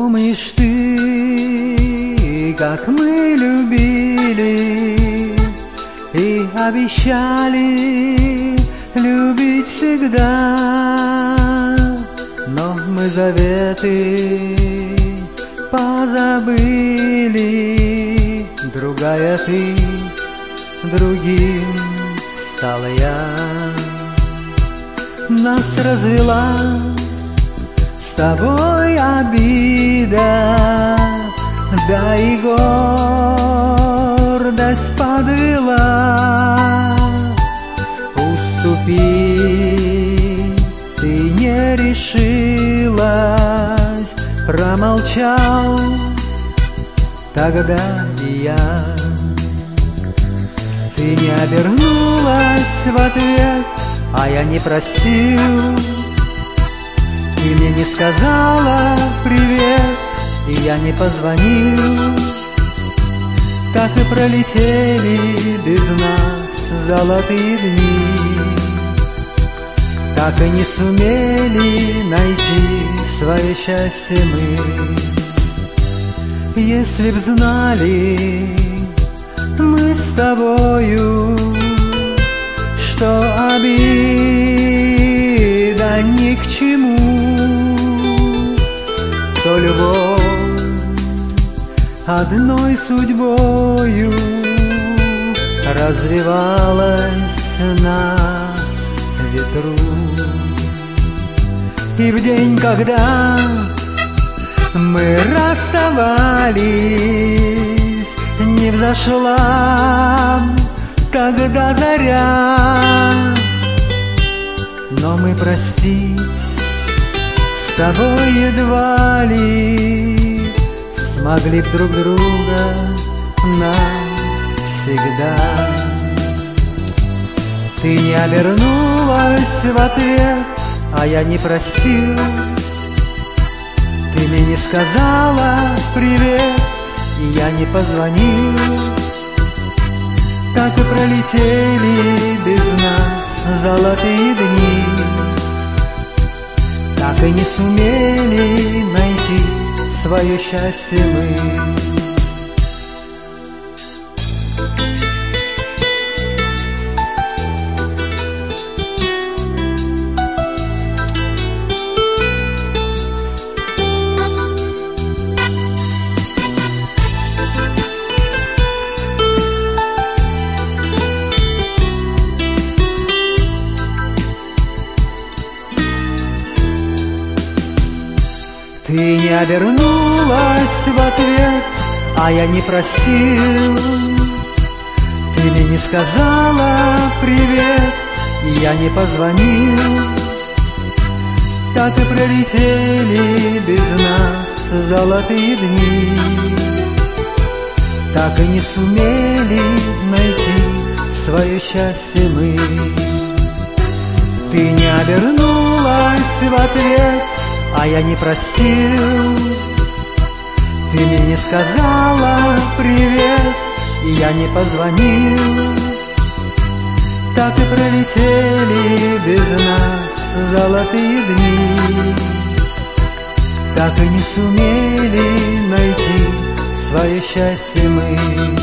Помнишь ты, как мы любили и обещали любить всегда, но мы заветы позабыли. Другая ты, другим стала я. Нас развела с тобой обида, да и гордость подвела. Уступи, ты не решилась, промолчал тогда и я. Ты не обернулась в ответ, а я не простил. Ты мне не сказала привет, и я не позвонил. Так и пролетели без нас золотые дни, так и не сумели найти свое счастье мы. Если б знали мы с тобою, что обида ни к чему, то любовь одной судьбою развивалась на ветру. И в день, когда мы расставались, не взошла тогда заря, но мы простить с тобой едва ли смогли б друг друга навсегда. Ты не обернулась в ответ, а я не простил. Ты мне не сказала привет, и я не позвонил. Так и пролетели без нас золотые дни, так и не сумели найти свое счастье мы. Ты не обернулась в ответ, а я не простил. Ты мне не сказала привет, и я не позвонил. Так и пролетели без нас золотые дни, так и не сумели найти свое счастье мы. Ты не обернулась в ответ, а я не простил. Ты мне не сказала привет, и я не позвонил. Так и пролетели без нас золотые дни, так и не сумели найти свое счастье мы.